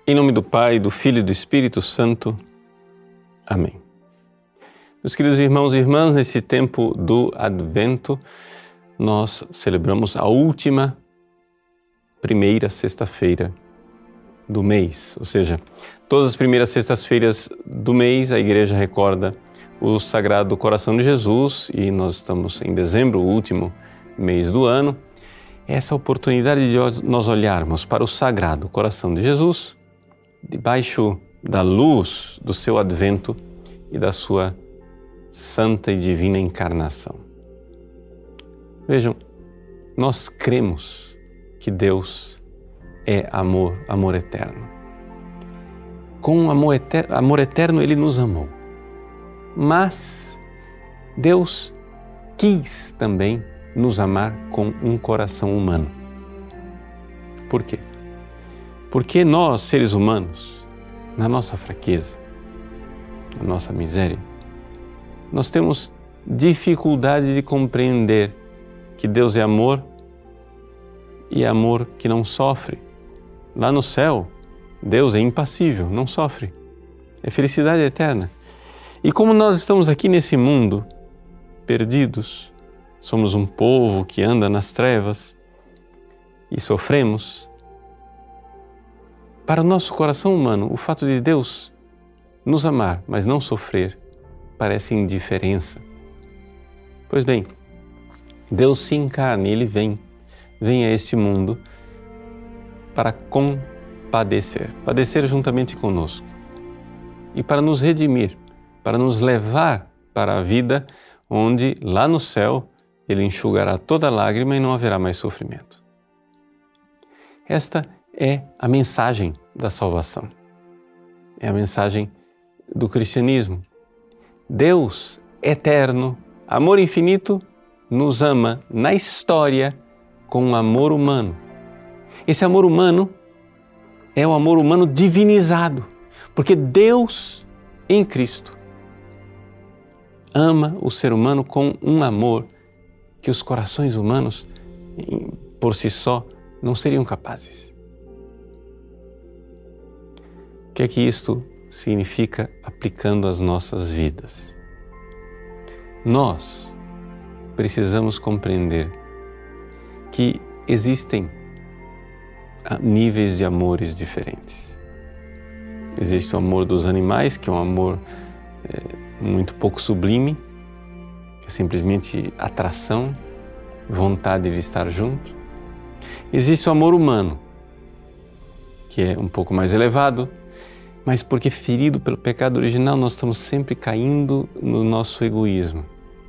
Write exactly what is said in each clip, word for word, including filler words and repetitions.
Em nome do Pai, do Filho e do Espírito Santo. Amém. Meus queridos irmãos e irmãs, nesse tempo do Advento, nós celebramos a última primeira sexta-feira do mês. Ou seja, todas as primeiras sextas-feiras do mês a Igreja recorda o Sagrado Coração de Jesus e nós estamos em dezembro, o último mês do ano. Essa oportunidade de nós olharmos para o Sagrado Coração de Jesus debaixo da luz do seu advento e da sua santa e divina encarnação. Vejam, nós cremos que Deus é amor, amor eterno. Com amor eterno, amor eterno Ele nos amou. Mas Deus quis também nos amar com um coração humano. Por quê? Porque nós, seres humanos, na nossa fraqueza, na nossa miséria, nós temos dificuldade de compreender que Deus é amor e é amor que não sofre. Lá no céu, Deus é impassível, não sofre. É felicidade eterna. E como nós estamos aqui nesse mundo, perdidos, somos um povo que anda nas trevas e sofremos, para o nosso coração humano, o fato de Deus nos amar, mas não sofrer, parece indiferença. Pois bem, Deus se encarna e Ele vem, vem a este mundo para compadecer, padecer juntamente conosco e para nos redimir, para nos levar para a vida onde, lá no céu, Ele enxugará toda lágrima e não haverá mais sofrimento. Esta é a mensagem da salvação. É a mensagem do cristianismo. Deus eterno, amor infinito, nos ama na história com um amor humano. Esse amor humano é o amor humano divinizado, porque Deus em Cristo ama o ser humano com um amor que os corações humanos, por si só, não seriam capazes. O que é que isto significa aplicando às nossas vidas? Nós precisamos compreender que existem níveis de amores diferentes. Existe o amor dos animais, que é um amor é, muito pouco sublime, que é simplesmente atração, vontade de estar junto. Existe o amor humano, que é um pouco mais elevado, mas porque ferido pelo pecado original, nós estamos sempre caindo no nosso egoísmo.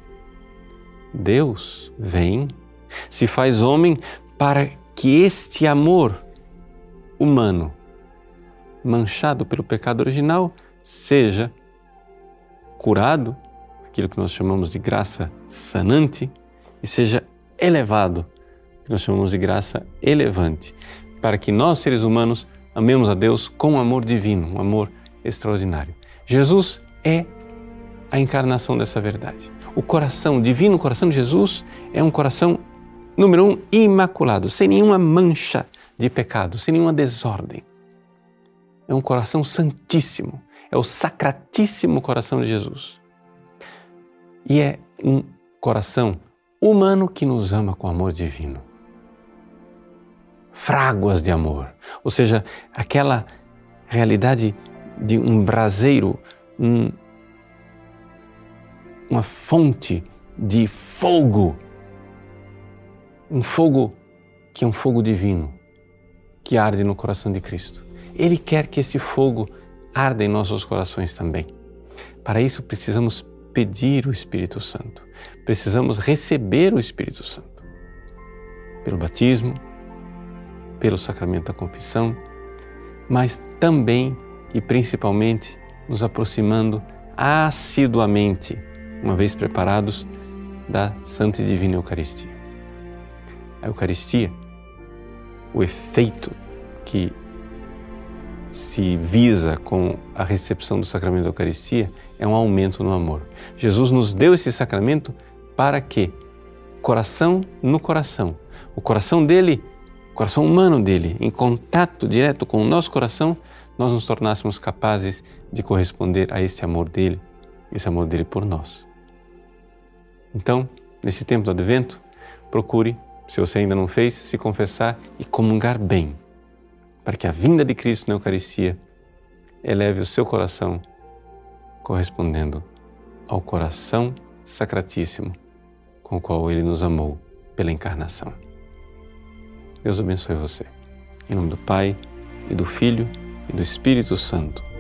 Deus vem, se faz homem para que este amor humano, manchado pelo pecado original, seja curado, aquilo que nós chamamos de graça sanante, e seja elevado, que nós chamamos de graça elevante, para que nós, seres humanos, amemos a Deus com um amor divino, um amor extraordinário. Jesus é a encarnação dessa verdade. O coração, o divino coração de Jesus é um coração, número um, imaculado, sem nenhuma mancha de pecado, sem nenhuma desordem. É um coração santíssimo, é o sacratíssimo coração de Jesus. E é um coração humano que nos ama com amor divino. Fráguas de amor, ou seja, aquela realidade de um braseiro, um, uma fonte de fogo, um fogo que é um fogo divino, que arde no coração de Cristo. Ele quer que esse fogo arda em nossos corações também. Para isso precisamos pedir o Espírito Santo, precisamos receber o Espírito Santo, pelo batismo, pelo sacramento da confissão, mas também e principalmente nos aproximando assiduamente, uma vez preparados, da Santa e Divina Eucaristia. A Eucaristia, o efeito que se visa com a recepção do sacramento da Eucaristia é um aumento no amor. Jesus nos deu esse sacramento para que, coração no coração, o coração dele, o coração humano dele, em contato direto com o nosso coração, nós nos tornássemos capazes de corresponder a esse amor dele, esse amor dele por nós. Então, nesse tempo do Advento, procure, se você ainda não fez, se confessar e comungar bem, para que a vinda de Cristo na Eucaristia eleve o seu coração, correspondendo ao coração sacratíssimo com o qual Ele nos amou pela encarnação. Deus abençoe você. Em nome do Pai, e do Filho, e do Espírito Santo.